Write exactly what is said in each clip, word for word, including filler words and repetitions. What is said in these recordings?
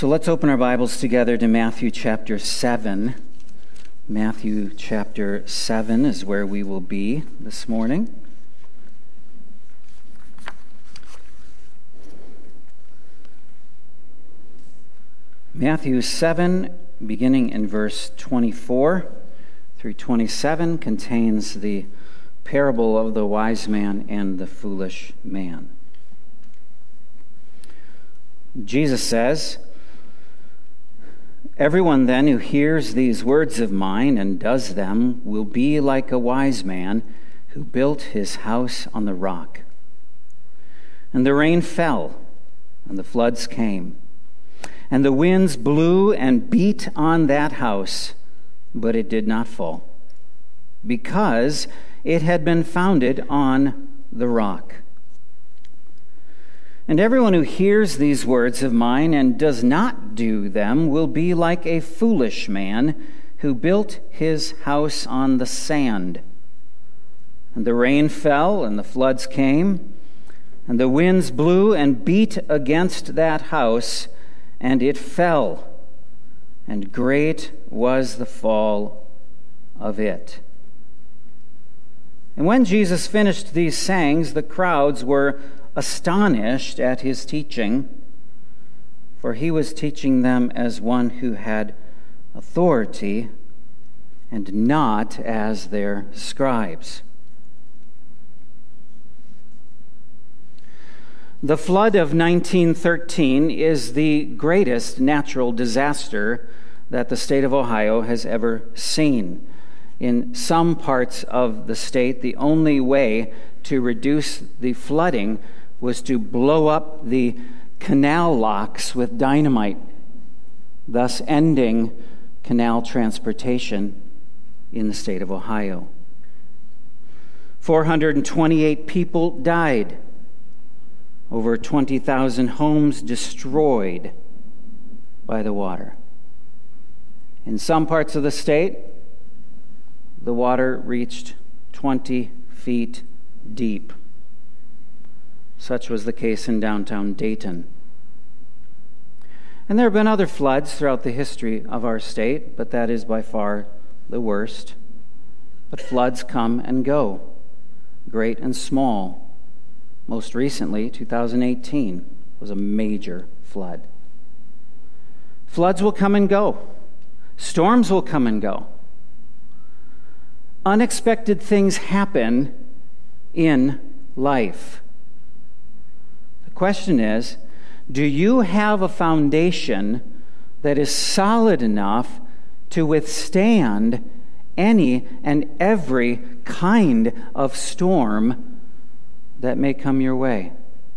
So let's open our Bibles together to Matthew chapter seven. Matthew chapter seven is where we will be this morning. Matthew seven, beginning in verse twenty-four through twenty-seven, contains the parable of the wise man and the foolish man. Jesus says, "Everyone then who hears these words of mine and does them will be like a wise man who built his house on the rock. And the rain fell, and the floods came, and the winds blew and beat on that house, but it did not fall, because it had been founded on the rock. And everyone who hears these words of mine and does not do them will be like a foolish man who built his house on the sand. And the rain fell, and the floods came, and the winds blew and beat against that house, and it fell, and great was the fall of it." And when Jesus finished these sayings, the crowds were astonished at his teaching, for he was teaching them as one who had authority and not as their scribes. The flood of nineteen thirteen is the greatest natural disaster that the state of Ohio has ever seen. In some parts of the state, the only way to reduce the flooding was to blow up the canal locks with dynamite, thus ending canal transportation in the state of Ohio. four hundred twenty-eight people died. Over twenty thousand homes destroyed by the water. In some parts of the state, the water reached twenty feet deep. Such was the case in downtown Dayton. And there have been other floods throughout the history of our state, but that is by far the worst. But floods come and go, great and small. Most recently, two thousand eighteen was a major flood. Floods will come and go. Storms will come and go. Unexpected things happen in life. The question is, do you have a foundation that is solid enough to withstand any and every kind of storm that may come your way?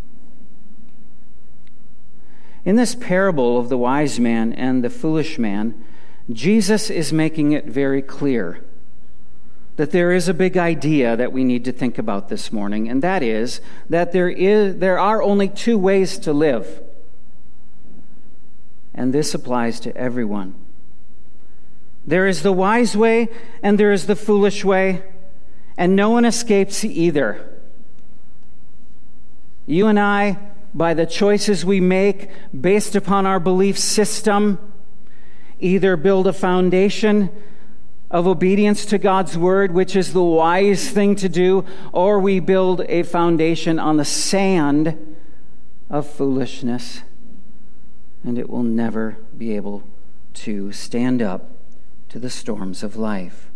In this parable of the wise man and the foolish man, Jesus is making it very clear that there is a big idea that we need to think about this morning, and that is that there is there are only two ways to live. And this applies to everyone. There is the wise way and there is the foolish way, and no one escapes either. You and I, by the choices we make based upon our belief system, either build a foundation of obedience to God's word, which is the wise thing to do, or we build a foundation on the sand of foolishness, and it will never be able to stand up to the storms of life.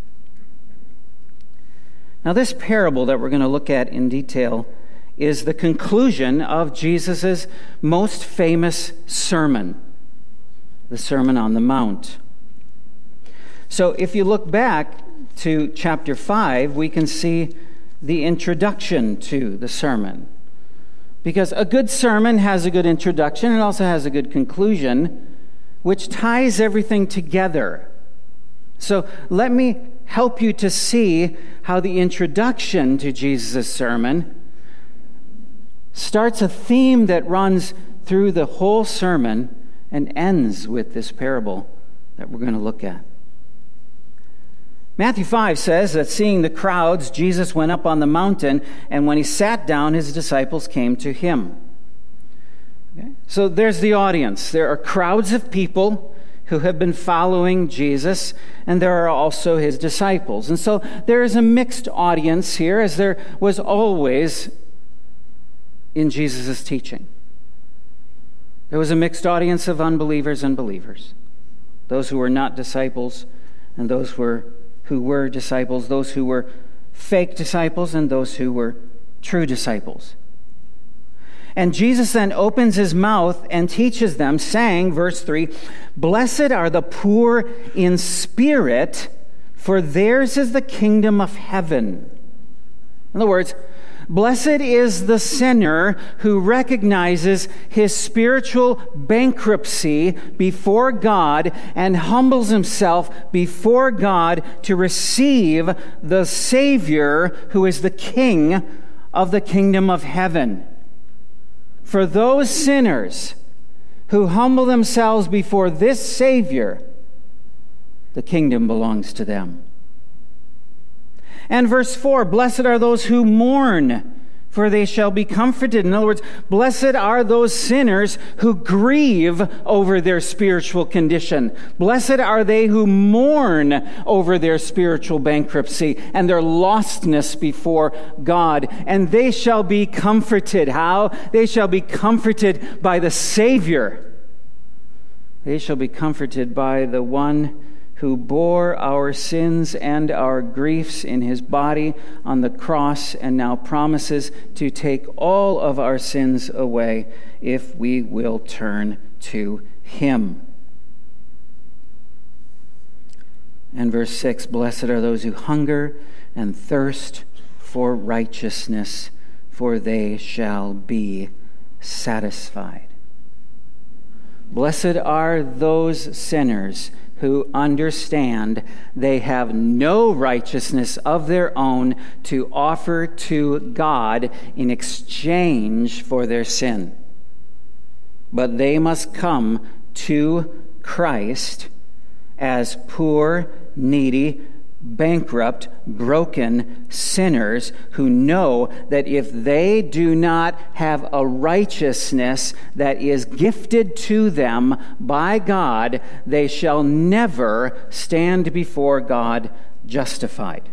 Now, this parable that we're going to look at in detail is the conclusion of Jesus' most famous sermon, the Sermon on the Mount. So if you look back to chapter five, we can see the introduction to the sermon. Because a good sermon has a good introduction and also has a good conclusion, which ties everything together. So let me help you to see how the introduction to Jesus' sermon starts a theme that runs through the whole sermon and ends with this parable that we're going to look at. Matthew five says that seeing the crowds, Jesus went up on the mountain, and when he sat down, his disciples came to him. Okay? So there's the audience. There are crowds of people who have been following Jesus, and there are also his disciples. And so there is a mixed audience here, as there was always in Jesus' teaching. There was a mixed audience of unbelievers and believers, those who were not disciples and those who were, who were disciples, those who were fake disciples and those who were true disciples. And Jesus then opens his mouth and teaches them, saying, verse three, "Blessed are the poor in spirit, for theirs is the kingdom of heaven." In other words, blessed is the sinner who recognizes his spiritual bankruptcy before God and humbles himself before God to receive the Savior who is the King of the kingdom of heaven. For those sinners who humble themselves before this Savior, the kingdom belongs to them. And verse four, "Blessed are those who mourn, for they shall be comforted." In other words, blessed are those sinners who grieve over their spiritual condition. Blessed are they who mourn over their spiritual bankruptcy and their lostness before God. And they shall be comforted. How? They shall be comforted by the Savior. They shall be comforted by the one who bore our sins and our griefs in his body on the cross and now promises to take all of our sins away if we will turn to him. And verse six, "Blessed are those who hunger and thirst for righteousness, for they shall be satisfied." Blessed are those sinners who understand they have no righteousness of their own to offer to God in exchange for their sin. But they must come to Christ as poor, needy, bankrupt, broken sinners who know that if they do not have a righteousness that is gifted to them by God, they shall never stand before God justified.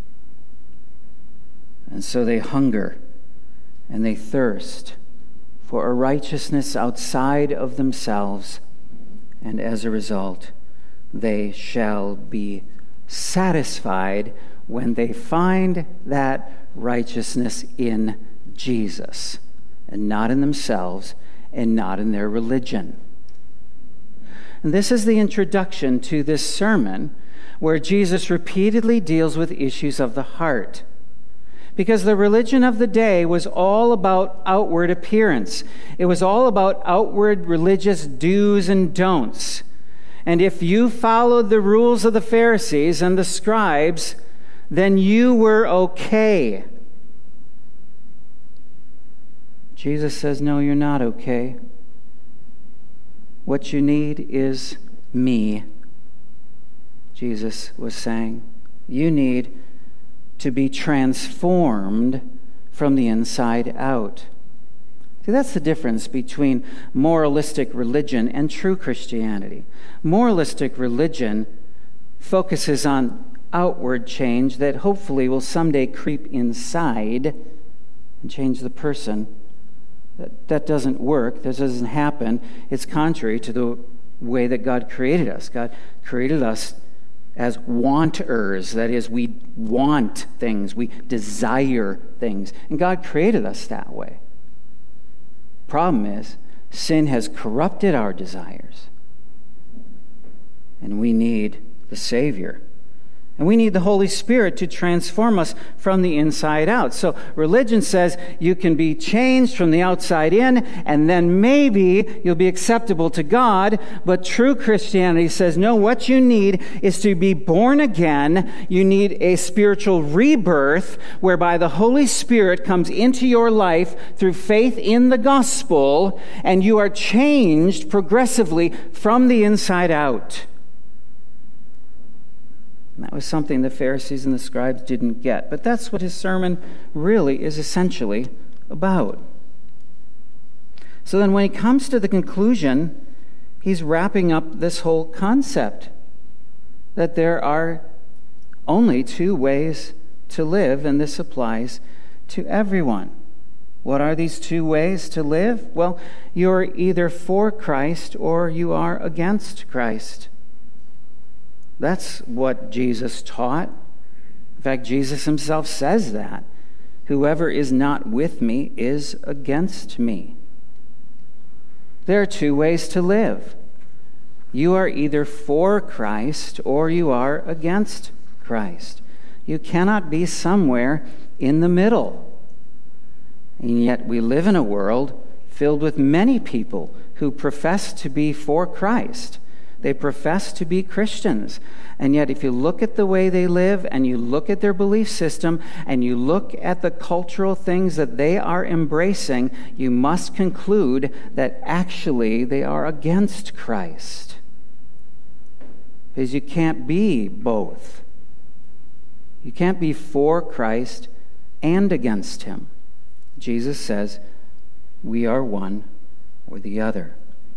And so they hunger and they thirst for a righteousness outside of themselves, and as a result, they shall be satisfied when they find that righteousness in Jesus and not in themselves and not in their religion. And this is the introduction to this sermon where Jesus repeatedly deals with issues of the heart. Because the religion of the day was all about outward appearance. It was all about outward religious do's and don'ts. And if you followed the rules of the Pharisees and the scribes, then you were okay. Jesus says, no, you're not okay. What you need is me, Jesus was saying. You need to be transformed from the inside out. See, that's the difference between moralistic religion and true Christianity. Moralistic religion focuses on outward change that hopefully will someday creep inside and change the person. That, that doesn't work. That doesn't happen. It's contrary to the way that God created us. God created us as wanters. That is, we want things. We desire things. And God created us that way. Problem is, sin has corrupted our desires. And we need the Savior. And we need the Holy Spirit to transform us from the inside out. So religion says you can be changed from the outside in, and then maybe you'll be acceptable to God. But true Christianity says, no, what you need is to be born again. You need a spiritual rebirth whereby the Holy Spirit comes into your life through faith in the gospel, and you are changed progressively from the inside out. And that was something the Pharisees and the scribes didn't get. But that's what his sermon really is essentially about. So then when he comes to the conclusion, he's wrapping up this whole concept that there are only two ways to live, and this applies to everyone. What are these two ways to live? Well, you're either for Christ or you are against Christ. That's what Jesus taught. In fact, Jesus himself says that. Whoever is not with me is against me. There are two ways to live. You are either for Christ or you are against Christ. You cannot be somewhere in the middle. And yet we live in a world filled with many people who profess to be for Christ. They profess to be Christians. And yet if you look at the way they live and you look at their belief system and you look at the cultural things that they are embracing, you must conclude that actually they are against Christ. Because you can't be both. You can't be for Christ and against him. Jesus says, we are one or the other.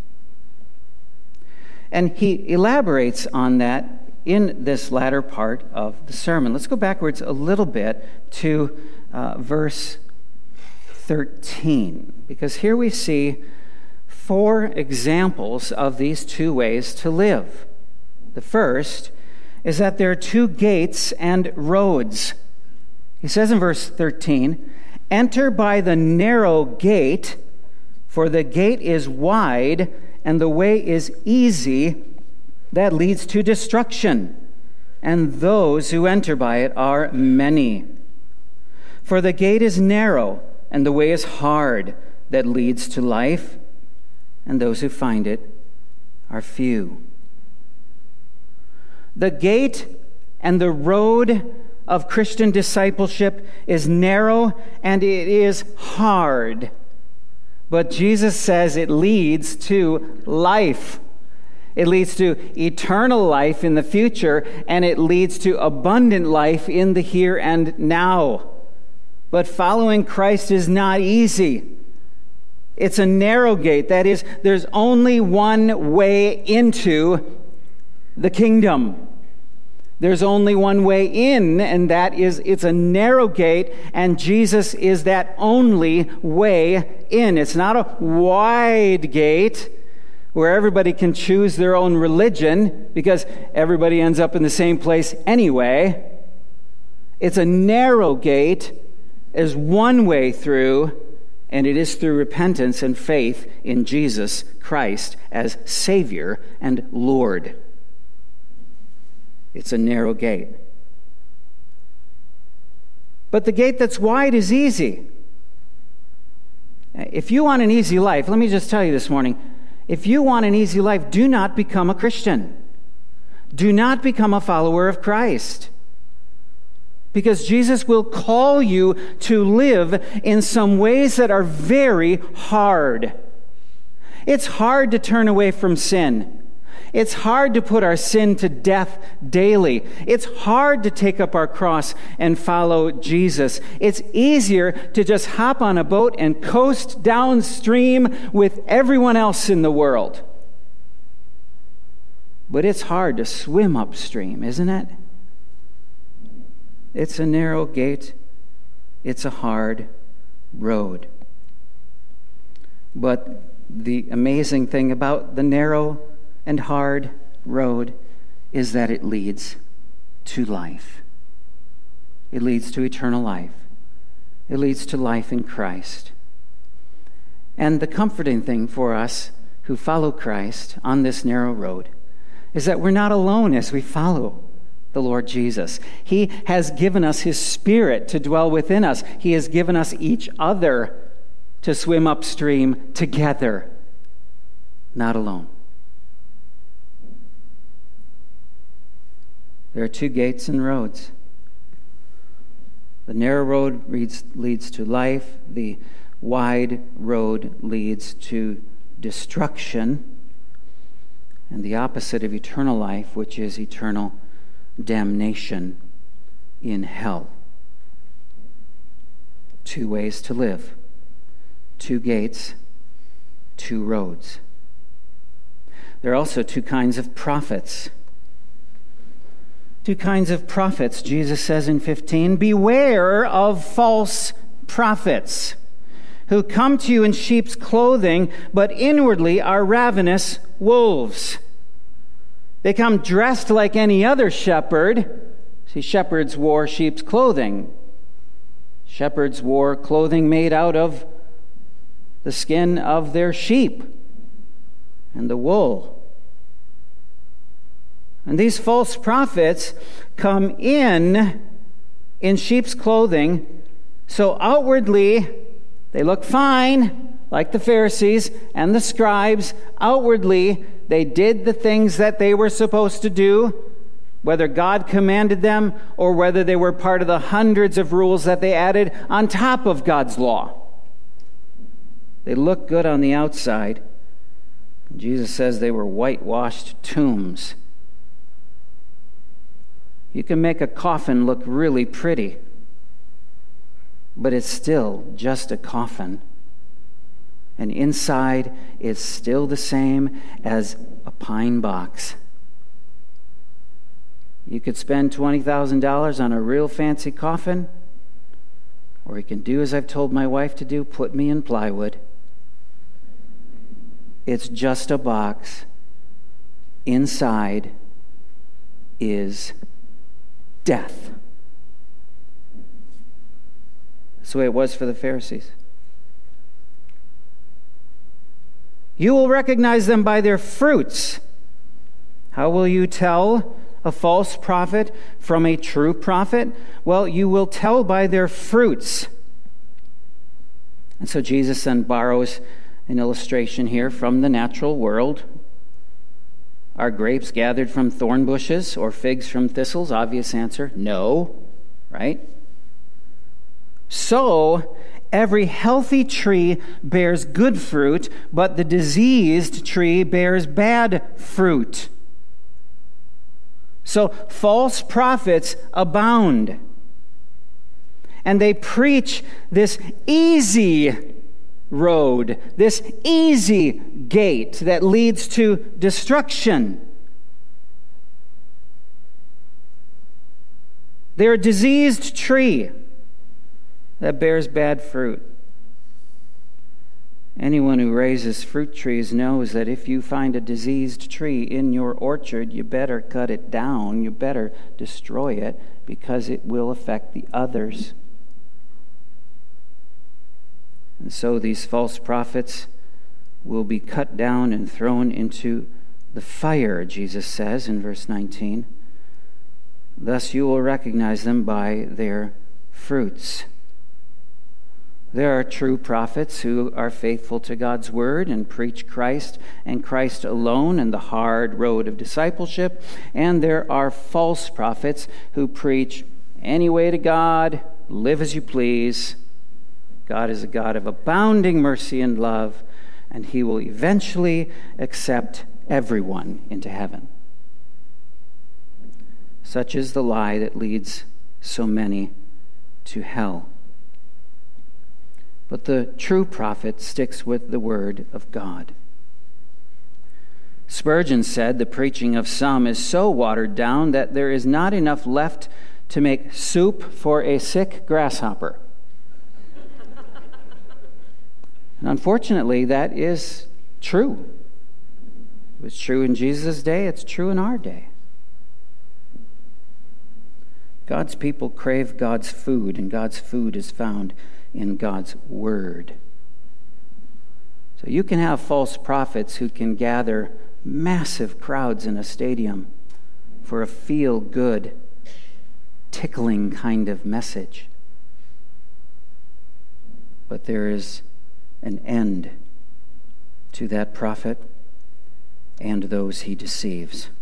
And he elaborates on that in this latter part of the sermon. Let's go backwards a little bit to uh, verse thirteen, because here we see four examples of these two ways to live. The first is that there are two gates and roads. He says in verse thirteen, enter by the narrow gate, for the gate is wide and the way is easy that leads to destruction, and those who enter by it are many. For the gate is narrow and the way is hard that leads to life, and those who find it are few. The gate and the road of Christian discipleship is narrow and it is hard. But Jesus says it leads to life. It leads to eternal life in the future, and it leads to abundant life in the here and now. But following Christ is not easy. It's a narrow gate. That is, there's only one way into the kingdom. There's only one way in, and that is, it's a narrow gate, and Jesus is that only way in. It's not a wide gate where everybody can choose their own religion because everybody ends up in the same place anyway. It's a narrow gate. There's one way through, and it is through repentance and faith in Jesus Christ as Savior and Lord. It's a narrow gate. But the gate that's wide is easy. If you want an easy life, let me just tell you this morning, if you want an easy life, do not become a Christian. Do not become a follower of Christ. Because Jesus will call you to live in some ways that are very hard. It's hard to turn away from sin. It's hard to put our sin to death daily. It's hard to take up our cross and follow Jesus. It's easier to just hop on a boat and coast downstream with everyone else in the world. But it's hard to swim upstream, isn't it? It's a narrow gate. It's a hard road. But the amazing thing about the narrow and hard road is that it leads to life. It leads to eternal life. It leads to life in Christ. And the comforting thing for us who follow Christ on this narrow road is that we're not alone as we follow the Lord Jesus. He has given us His Spirit to dwell within us. He has given us each other to swim upstream together, not alone. There are two gates and roads. The narrow road leads, leads to life. The wide road leads to destruction. And the opposite of eternal life, which is eternal damnation in hell. Two ways to live. Two gates two roads. There are also two kinds of prophets. Two kinds of prophets. Jesus says in fifteen, beware of false prophets who come to you in sheep's clothing, but inwardly are ravenous wolves. They come dressed like any other shepherd. See, shepherds wore sheep's clothing. Shepherds wore clothing made out of the skin of their sheep and the wool. And these false prophets come in in sheep's clothing, so outwardly they look fine, like the Pharisees and the scribes. Outwardly, they did the things that they were supposed to do, whether God commanded them or whether they were part of the hundreds of rules that they added on top of God's law. They look good on the outside. Jesus says they were whitewashed tombs. You can make a coffin look really pretty, but it's still just a coffin. And inside is still the same as a pine box. You could spend twenty thousand dollars on a real fancy coffin, or you can do as I've told my wife to do, put me in plywood. It's just a box. Inside is death. That's the way it was for the Pharisees. You will recognize them by their fruits. How will you tell a false prophet from a true prophet? Well, you will tell by their fruits. And so Jesus then borrows an illustration here from the natural world. Are grapes gathered from thorn bushes or figs from thistles? Obvious answer, no, right? So, every healthy tree bears good fruit, but the diseased tree bears bad fruit. So, false prophets abound. And they preach this easy road, this easy gate that leads to destruction. They're a diseased tree that bears bad fruit. Anyone who raises fruit trees knows that if you find a diseased tree in your orchard, you better cut it down, you better destroy it, because it will affect the others. And so these false prophets will be cut down and thrown into the fire, Jesus says in verse nineteen. Thus you will recognize them by their fruits. There are true prophets who are faithful to God's word and preach Christ and Christ alone and the hard road of discipleship. And there are false prophets who preach any way to God, live as you please. God is a God of abounding mercy and love, and he will eventually accept everyone into heaven. Such is the lie that leads so many to hell. But the true prophet sticks with the word of God. Spurgeon said the preaching of some is so watered down that there is not enough left to make soup for a sick grasshopper. And unfortunately, that is true. It was true in Jesus' day, it's true in our day. God's people crave God's food, and God's food is found in God's word. So you can have false prophets who can gather massive crowds in a stadium for a feel-good, tickling kind of message. But there is an end to that prophet and those he deceives.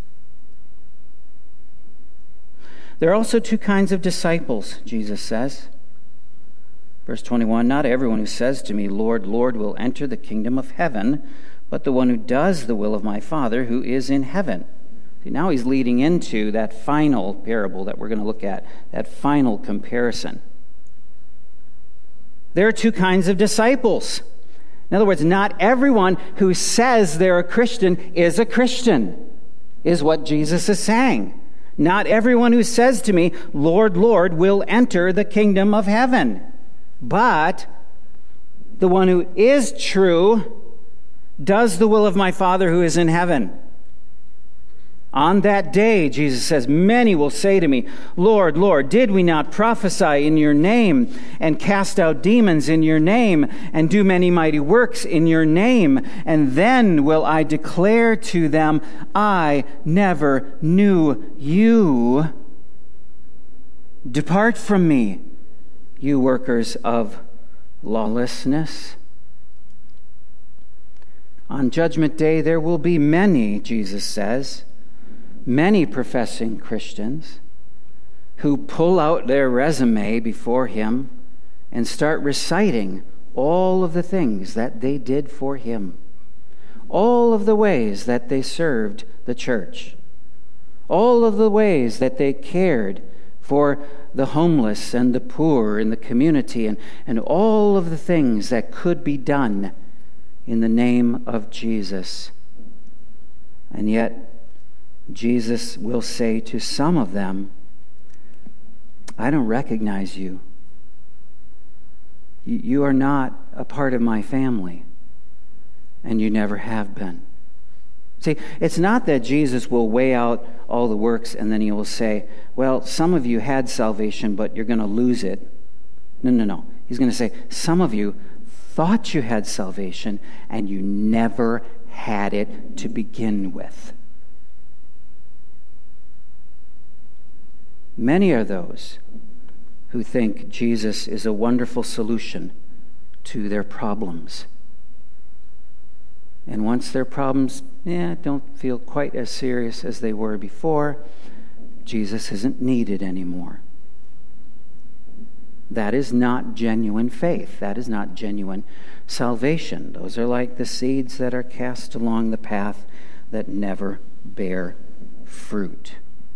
There are also two kinds of disciples, Jesus says. Verse twenty-one, not everyone who says to me, Lord, Lord, will enter the kingdom of heaven, but the one who does the will of my Father who is in heaven. See, now he's leading into that final parable that we're going to look at, that final comparison. There are two kinds of disciples. In other words, not everyone who says they're a Christian is a Christian, is what Jesus is saying. Not everyone who says to me, Lord, Lord, will enter the kingdom of heaven. But the one who is true does the will of my Father who is in heaven. On that day, Jesus says, many will say to me, Lord, Lord, did we not prophesy in your name and cast out demons in your name and do many mighty works in your name? And then will I declare to them, I never knew you. Depart from me, you workers of lawlessness. On Judgment Day, there will be many, Jesus says, many professing Christians who pull out their resume before him and start reciting all of the things that they did for him, all of the ways that they served the church, all of the ways that they cared for the homeless and the poor in the community, and, and all of the things that could be done in the name of Jesus. And yet, Jesus will say to some of them, I don't recognize you. You are not a part of my family, and you never have been. See, it's not that Jesus will weigh out all the works and then he will say, well, some of you had salvation, but you're going to lose it. No, no, no. He's going to say, some of you thought you had salvation, and you never had it to begin with. Many are those who think Jesus is a wonderful solution to their problems. And once their problems yeah, don't feel quite as serious as they were before, Jesus isn't needed anymore. That is not genuine faith. That is not genuine salvation. Those are like the seeds that are cast along the path that never bear fruit.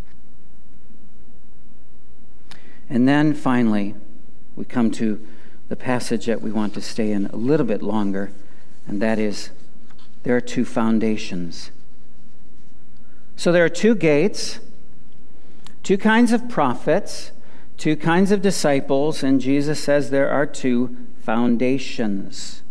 And then finally, we come to the passage that we want to stay in a little bit longer, and that is, there are two foundations. So there are two gates, two kinds of prophets, two kinds of disciples, and Jesus says there are two foundations.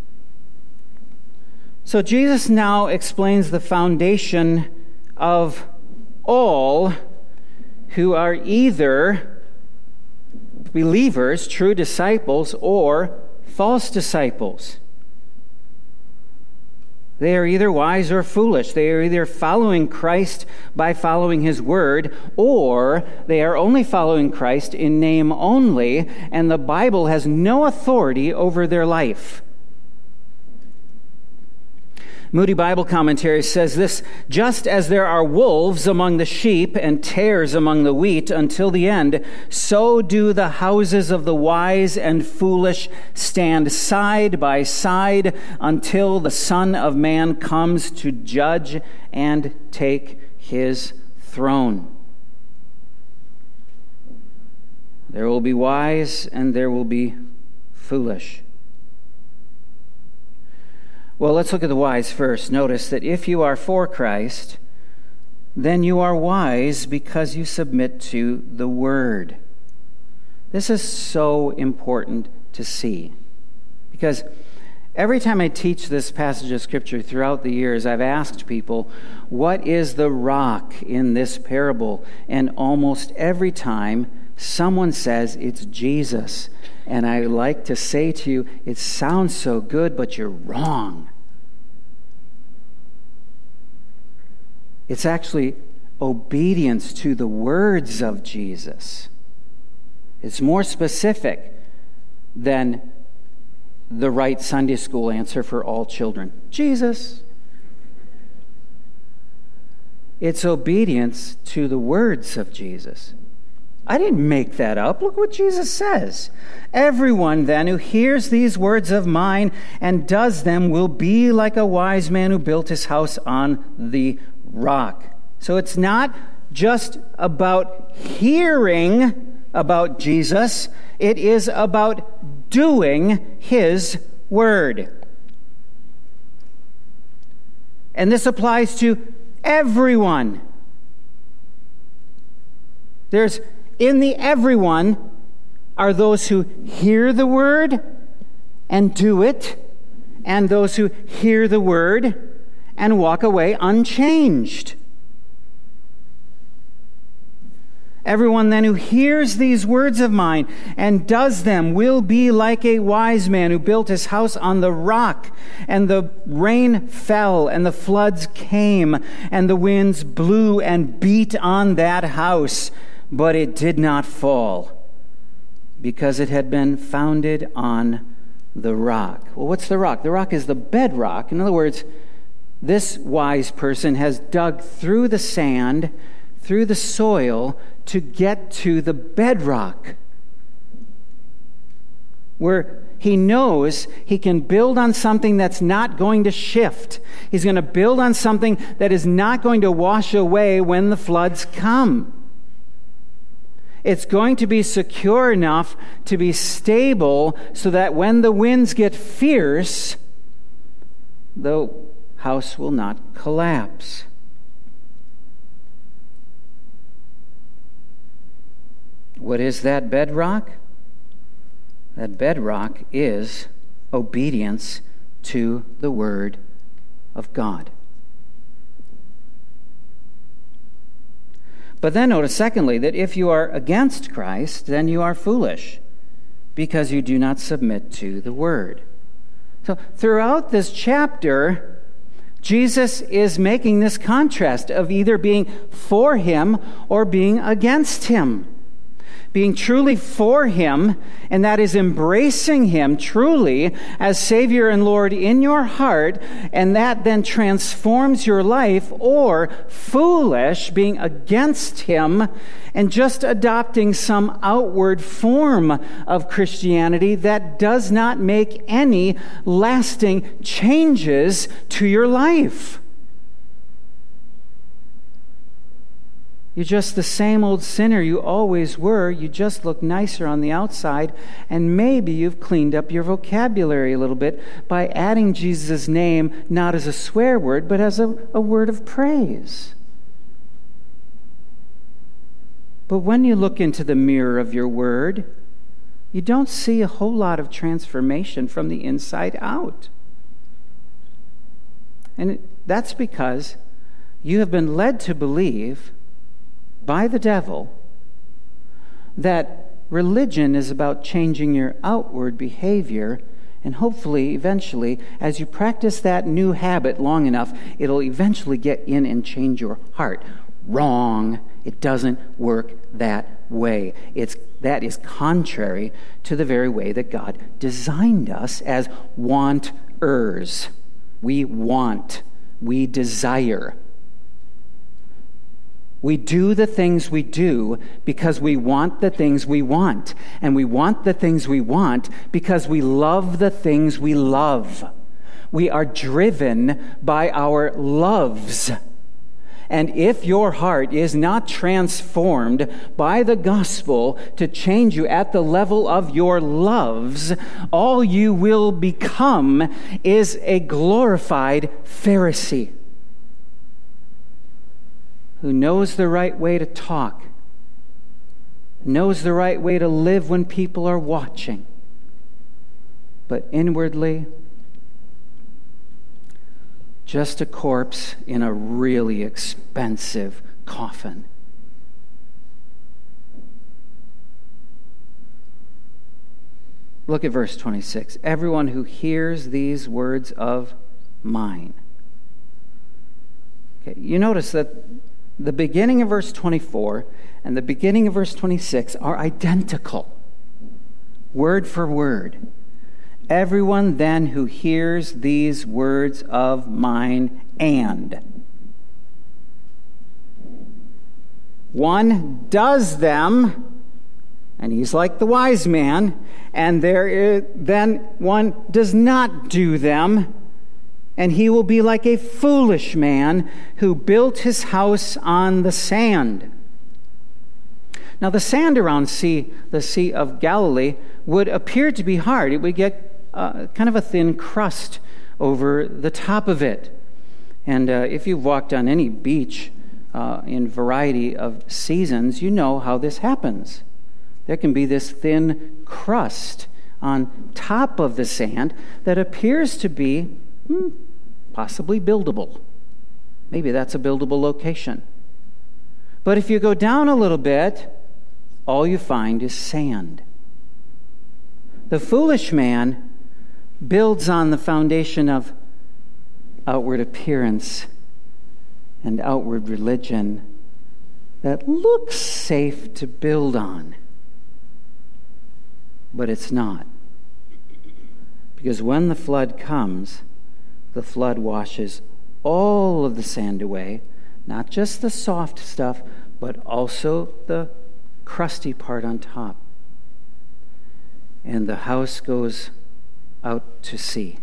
So Jesus now explains the foundation of all who are either believers, true disciples, or false disciples. They are either wise or foolish. They are either following Christ by following his word, or they are only following Christ in name only, and the Bible has no authority over their life. Moody Bible Commentary says this, just as there are wolves among the sheep and tares among the wheat until the end, so do the houses of the wise and foolish stand side by side until the Son of Man comes to judge and take his throne. There will be wise and there will be foolish. Well, let's look at the wise first. Notice that if you are for Christ, then you are wise because you submit to the Word. This is so important to see, because every time I teach this passage of Scripture throughout the years, I've asked people, what is the rock in this parable? And almost every time, someone says it's Jesus. And I like to say to you, it sounds so good, but you're wrong. It's actually obedience to the words of Jesus. It's more specific than the right Sunday school answer for all children. Jesus. It's obedience to the words of Jesus. I didn't make that up. Look what Jesus says. Everyone then who hears these words of mine and does them will be like a wise man who built his house on the rock. So it's not just about hearing about Jesus. It is about doing his word. And this applies to everyone. There's, in the everyone are those who hear the word and do it, and those who hear the word and walk away unchanged. Everyone then who hears these words of mine and does them will be like a wise man who built his house on the rock. And the rain fell, and the floods came, and the winds blew and beat on that house. But it did not fall, because it had been founded on the rock. Well, what's the rock? The rock is the bedrock. In other words, this wise person has dug through the sand, through the soil, to get to the bedrock, where he knows he can build on something that's not going to shift. He's going to build on something that is not going to wash away when the floods come. It's going to be secure enough to be stable so that when the winds get fierce, the house will not collapse. What is that bedrock? That bedrock is obedience to the Word of God. But then notice, secondly, that if you are against Christ, then you are foolish, because you do not submit to the Word. So throughout this chapter, Jesus is making this contrast of either being for Him or being against Him. Being truly for Him, and that is embracing Him truly as Savior and Lord in your heart, and that then transforms your life, or foolish, being against Him and just adopting some outward form of Christianity that does not make any lasting changes to your life. You're just the same old sinner you always were. You just look nicer on the outside, and maybe you've cleaned up your vocabulary a little bit by adding Jesus' name not as a swear word, but as a, a word of praise. But when you look into the mirror of your word, you don't see a whole lot of transformation from the inside out. And that's because you have been led to believe by the devil that religion is about changing your outward behavior, and hopefully, eventually, as you practice that new habit long enough, it'll eventually get in and change your heart. Wrong. It doesn't work that way. It's that is contrary to the very way that God designed us as wanters. We want. We desire. We do the things we do because we want the things we want. And we want the things we want because we love the things we love. We are driven by our loves. And if your heart is not transformed by the gospel to change you at the level of your loves, all you will become is a glorified Pharisee who knows the right way to talk, knows the right way to live when people are watching, but inwardly, just a corpse in a really expensive coffin. Look at verse twenty-six. Everyone who hears these words of mine. Okay, you notice that the beginning of verse twenty-four and the beginning of verse twenty-six are identical, word for word. Everyone then who hears these words of mine and one does them, and he's like the wise man, and there is, then one does not do them, and he will be like a foolish man who built his house on the sand. Now, the sand around sea, the Sea of Galilee would appear to be hard. It would get uh, kind of a thin crust over the top of it. And uh, if you've walked on any beach uh, in variety of seasons, you know how this happens. There can be this thin crust on top of the sand that appears to be hmm, possibly buildable. Maybe that's a buildable location. But if you go down a little bit, all you find is sand. The foolish man builds on the foundation of outward appearance and outward religion that looks safe to build on. But it's not. Because when the flood comes, the flood washes all of the sand away, not just the soft stuff, but also the crusty part on top. And the house goes out to sea.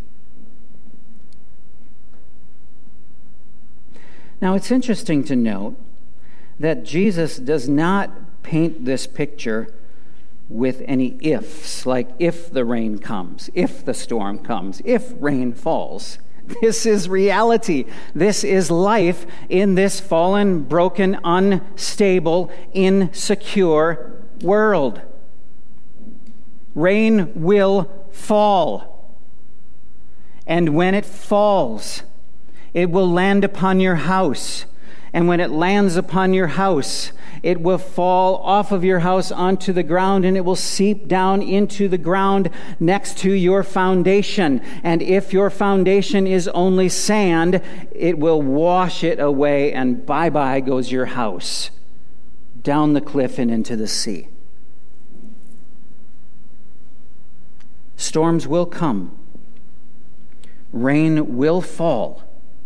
Now, it's interesting to note that Jesus does not paint this picture with any ifs, like if the rain comes, if the storm comes, if rain falls. This is reality. This is life in this fallen, broken, unstable, insecure world. Rain will fall. And when it falls, it will land upon your house. And when it lands upon your house, it will fall off of your house onto the ground, and it will seep down into the ground next to your foundation. And if your foundation is only sand, it will wash it away, and bye-bye goes your house, down the cliff and into the sea. Storms will come. Rain will fall.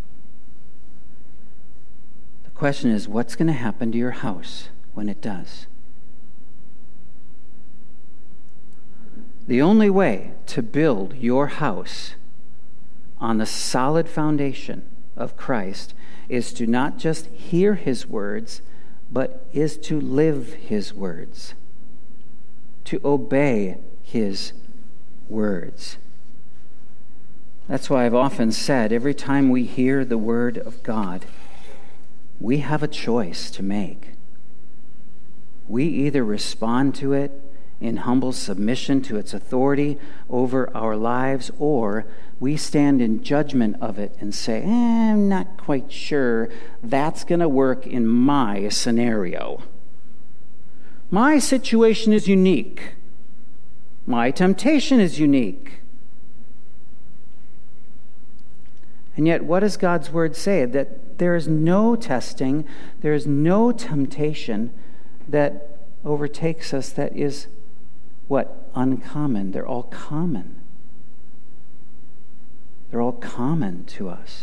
The question is, what's going to happen to your house when it does? The only way to build your house on the solid foundation of Christ is to not just hear his words, but is to live his words, to obey his words. That's why I've often said, every time we hear the word of God, we have a choice to make. We either respond to it in humble submission to its authority over our lives, or we stand in judgment of it and say, eh, I'm not quite sure that's going to work in my scenario. My situation is unique. My temptation is unique. And yet, what does God's word say? That there is no testing, there is no temptation that overtakes us that is, what? Uncommon. They're all common. They're all common to us.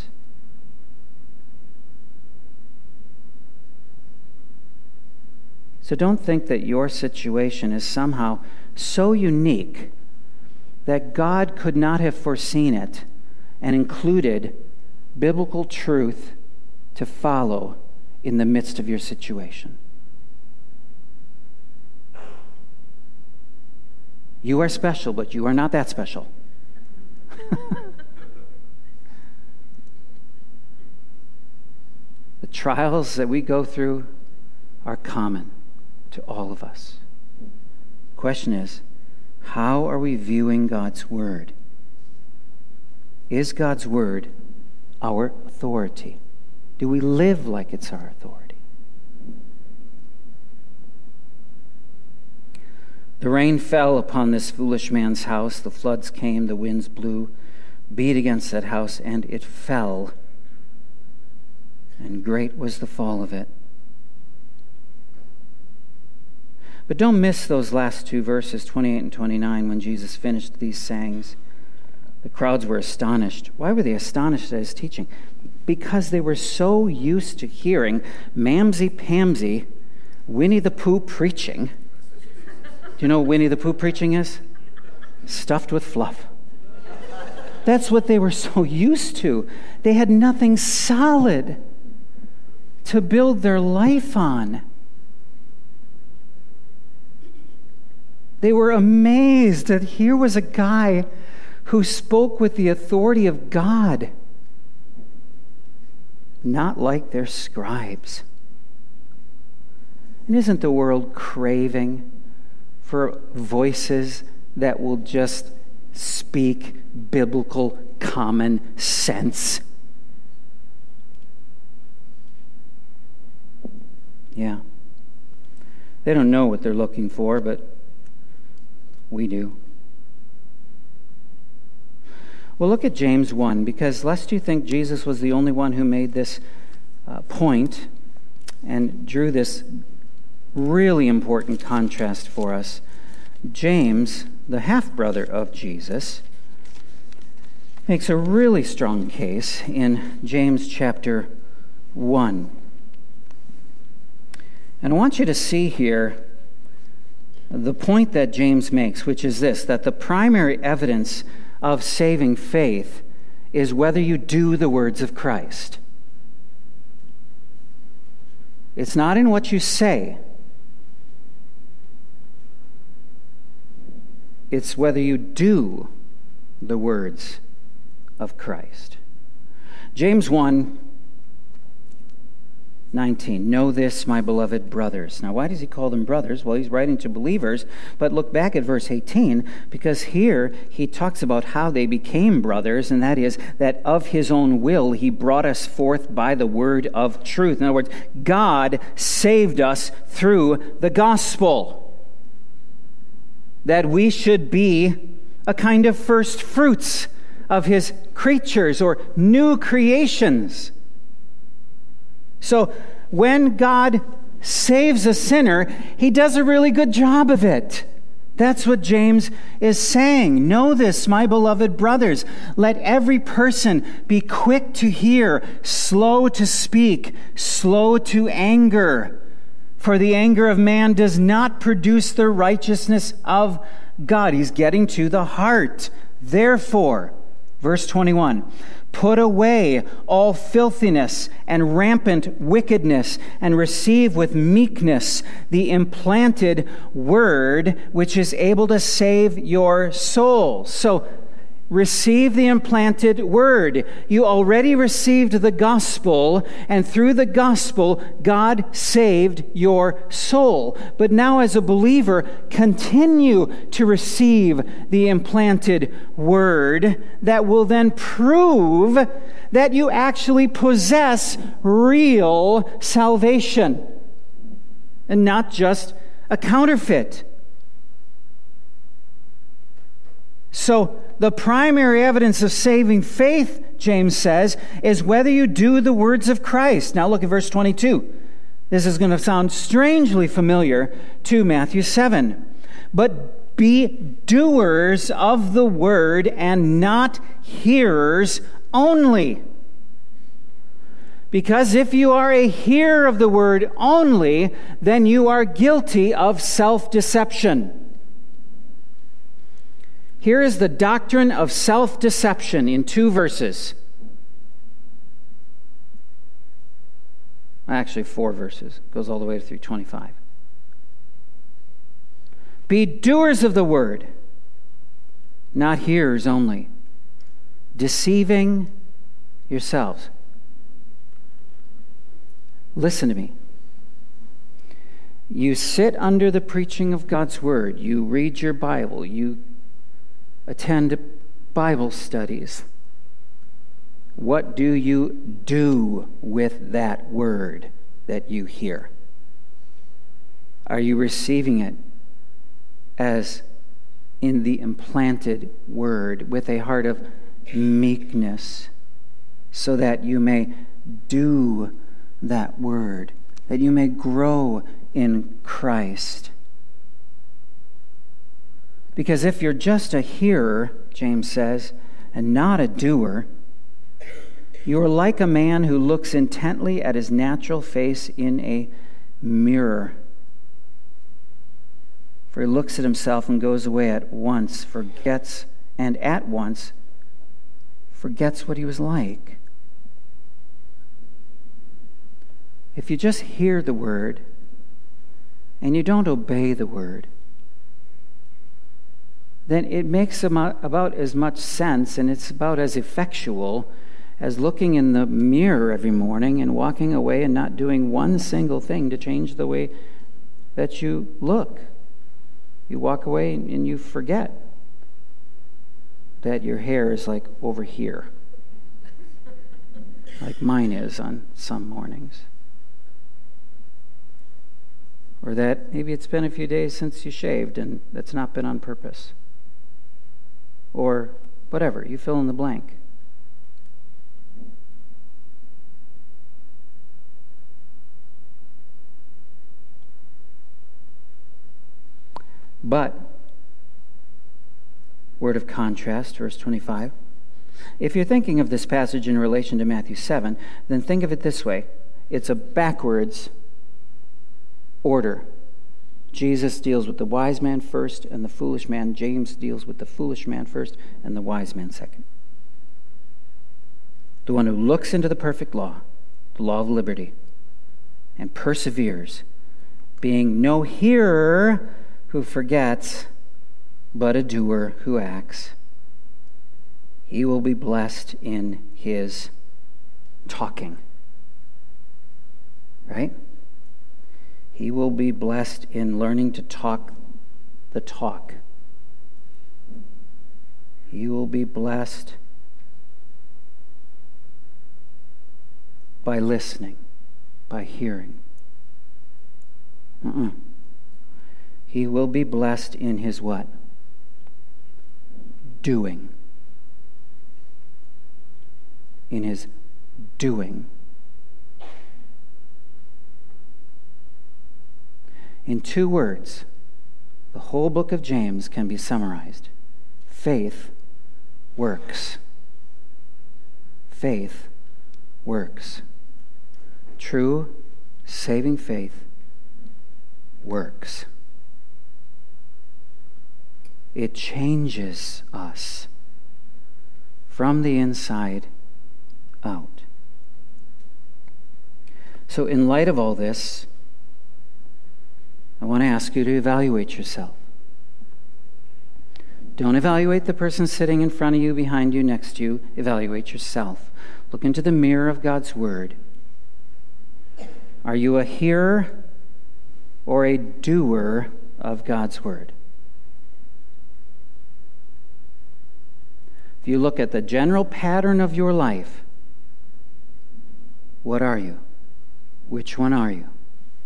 So don't think that your situation is somehow so unique that God could not have foreseen it and included biblical truth to follow in the midst of your situation. You are special, but you are not that special. The trials that we go through are common to all of us. The question is, how are we viewing God's word? Is God's word our authority? Do we live like it's our authority? The rain fell upon this foolish man's house. The floods came, the winds blew, beat against that house, and it fell. And great was the fall of it. But don't miss those last two verses, twenty-eight and twenty-nine, when Jesus finished these sayings. The crowds were astonished. Why were they astonished at his teaching? Because they were so used to hearing mamsy-pamsy Winnie the Pooh preaching. Do you know what Winnie the Pooh preaching is? Stuffed with fluff. That's what they were so used to. They had nothing solid to build their life on. They were amazed that here was a guy who spoke with the authority of God. not like their scribes. And isn't the world craving for voices that will just speak biblical common sense? Yeah. They don't know what they're looking for, but we do. Well, look at James one, because lest you think Jesus was the only one who made this uh, point and drew this really important contrast for us. James, the half-brother of Jesus, makes a really strong case in James chapter one. And I want you to see here the point that James makes, which is this, that the primary evidence of saving faith is whether you do the words of Christ. It's not in what you say. It's whether you do the words of Christ. James one nineteen, know this, my beloved brothers. Now, why does he call them brothers? Well, he's writing to believers, but look back at verse eighteen, because here he talks about how they became brothers, and that is that of his own will he brought us forth by the word of truth. In other words, God saved us through the gospel, that we should be a kind of first fruits of his creatures or new creations. So when God saves a sinner, he does a really good job of it. That's what James is saying. Know this, my beloved brothers. Let every person be quick to hear, slow to speak, slow to anger. For the anger of man does not produce the righteousness of God. He's getting to the heart. Therefore, verse twenty-one, put away all filthiness and rampant wickedness, and receive with meekness the implanted word, which is able to save your souls. So, receive the implanted word. You already received the gospel, and through the gospel, God saved your soul. But now, as a believer, continue to receive the implanted word that will then prove that you actually possess real salvation and not just a counterfeit. So, the primary evidence of saving faith, James says, is whether you do the words of Christ. Now look at verse twenty-two. This is going to sound strangely familiar to Matthew seven. But be doers of the word and not hearers only. Because if you are a hearer of the word only, then you are guilty of self-deception. Here is the doctrine of self-deception in two verses. Actually, four verses. It goes all the way through twenty-five. Be doers of the word, not hearers only, deceiving yourselves. Listen to me. You sit under the preaching of God's word. You read your Bible. You attend Bible studies. What do you do with that word that you hear? Are you receiving it as in the implanted word with a heart of meekness, so that you may do that word, that you may grow in Christ? Because if you're just a hearer, James says, and not a doer, you are like a man who looks intently at his natural face in a mirror. For he looks at himself and goes away at once, forgets, and at once forgets what he was like. If you just hear the word and you don't obey the word, then it makes about as much sense, and it's about as effectual as looking in the mirror every morning and walking away and not doing one single thing to change the way that you look. You walk away and you forget that your hair is like over here, like mine is on some mornings. Or that maybe it's been a few days since you shaved and that's not been on purpose. Or whatever, you fill in the blank. But, word of contrast, verse twenty-five. If you're thinking of this passage in relation to Matthew seven, then think of it this way. It's a backwards order. Jesus deals with the wise man first and the foolish man. James deals with the foolish man first and the wise man second. The one who looks into the perfect law, the law of liberty, and perseveres, being no hearer who forgets, but a doer who acts, he will be blessed in his talking. Right? He will be blessed in learning to talk the talk. He will be blessed by listening, by hearing. Uh-uh. He will be blessed in his what? Doing. In his doing. In two words, the whole book of James can be summarized. Faith works. Faith works. True, saving faith works. It changes us from the inside out. So in light of all this, I want to ask you to evaluate yourself. Don't evaluate the person sitting in front of you, behind you, next to you. Evaluate yourself. Look into the mirror of God's Word. Are you a hearer or a doer of God's Word? If you look at the general pattern of your life, what are you? Which one are you?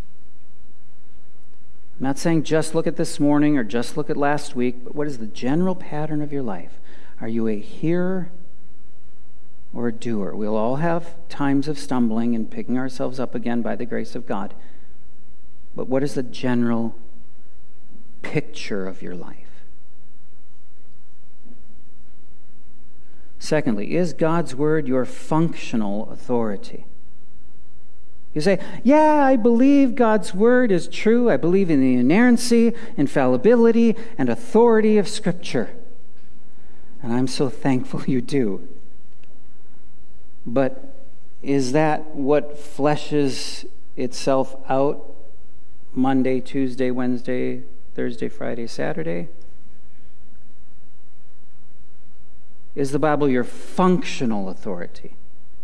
I'm not saying just look at this morning or just look at last week, but what is the general pattern of your life? Are you a hearer or a doer? We'll all have times of stumbling and picking ourselves up again by the grace of God. But what is the general picture of your life? Secondly, is God's Word your functional authority? You say, yeah, I believe God's Word is true. I believe in the inerrancy, infallibility, and authority of Scripture. And I'm so thankful you do. But is that what fleshes itself out Monday, Tuesday, Wednesday, Thursday, Friday, Saturday? Is the Bible your functional authority?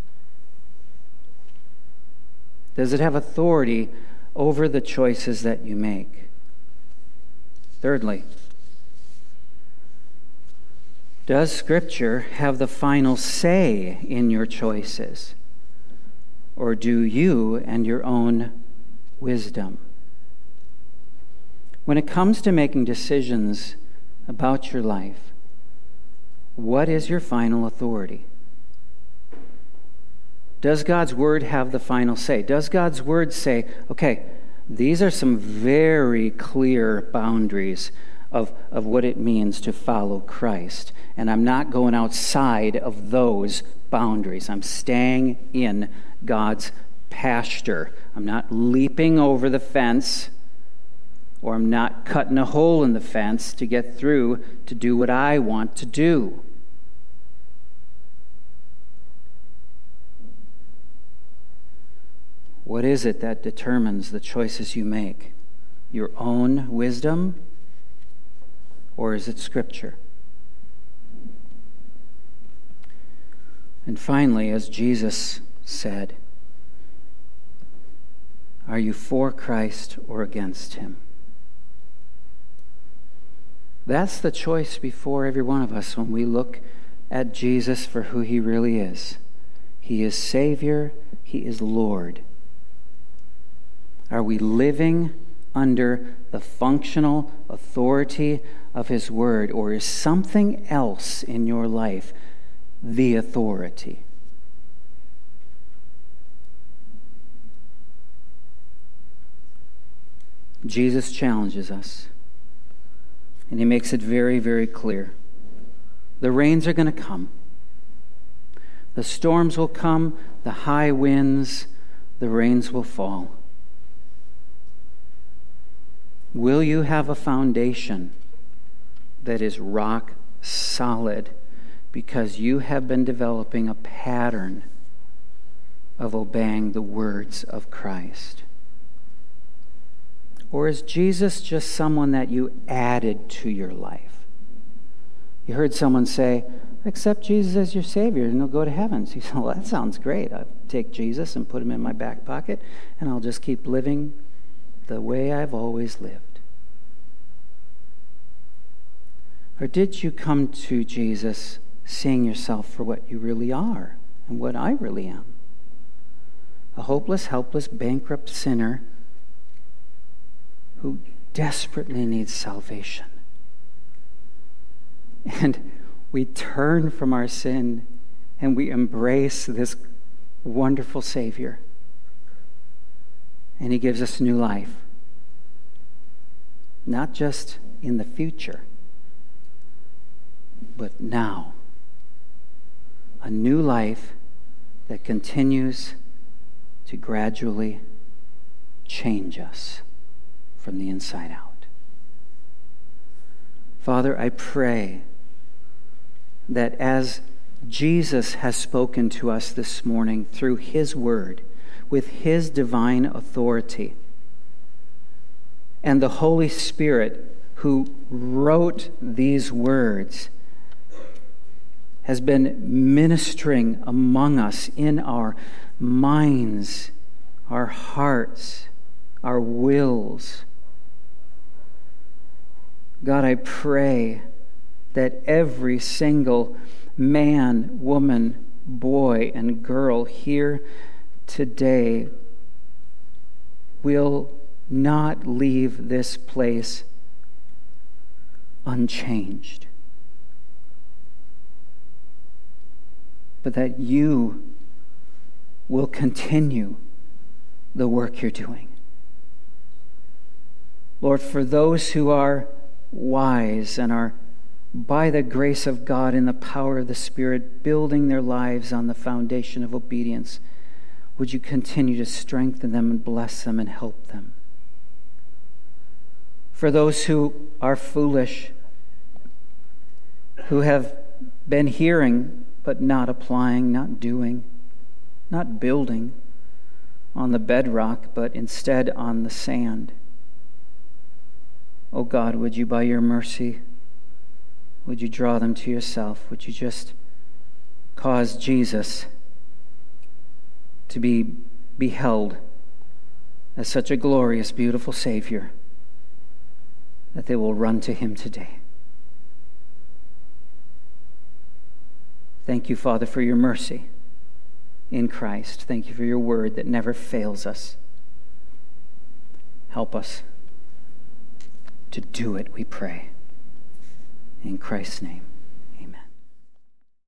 Does it have authority over the choices that you make? Thirdly, does Scripture have the final say in your choices? Or do you and your own wisdom? When it comes to making decisions about your life, what is your final authority? Does God's Word have the final say? Does God's Word say, okay, these are some very clear boundaries of, of what it means to follow Christ, and I'm not going outside of those boundaries. I'm staying in God's pasture. I'm not leaping over the fence, or I'm not cutting a hole in the fence to get through to do what I want to do. What is it that determines the choices you make? Your own wisdom, or is it Scripture? And finally, as Jesus said, are you for Christ or against him? That's the choice before every one of us when we look at Jesus for who he really is. He is Savior. He is Lord. Are we living under the functional authority of his word, or is something else in your life the authority? Jesus challenges us, and he makes it very, very clear. The rains are going to come. The storms will come, the high winds, the rains will fall. Will you have a foundation that is rock solid because you have been developing a pattern of obeying the words of Christ? Or is Jesus just someone that you added to your life? You heard someone say, accept Jesus as your Savior and you'll go to heaven. So you say, well, that sounds great. I'll take Jesus and put him in my back pocket and I'll just keep living the way I've always lived. Or did you come to Jesus seeing yourself for what you really are and what I really am? A hopeless, helpless, bankrupt sinner who desperately needs salvation. And we turn from our sin and we embrace this wonderful Savior. And he gives us new life. Not just in the future, but now. A new life that continues to gradually change us from the inside out. Father, I pray that as Jesus has spoken to us this morning through his word, with his divine authority, and the Holy Spirit who wrote these words has been ministering among us in our minds, our hearts, our wills. God, I pray that every single man, woman, boy, and girl here today will not leave this place unchanged, but that you will continue the work you're doing. Lord, for those who are wise and are, by the grace of God and the power of the Spirit, building their lives on the foundation of obedience, would you continue to strengthen them and bless them and help them? For those who are foolish, who have been hearing but not applying, not doing, not building on the bedrock, but instead on the sand. Oh God, would you, by your mercy, would you draw them to yourself? Would you just cause Jesus to be beheld as such a glorious, beautiful Savior that they will run to him today. Thank you, Father, for your mercy in Christ. Thank you for your word that never fails us. Help us to do it, we pray. In Christ's name.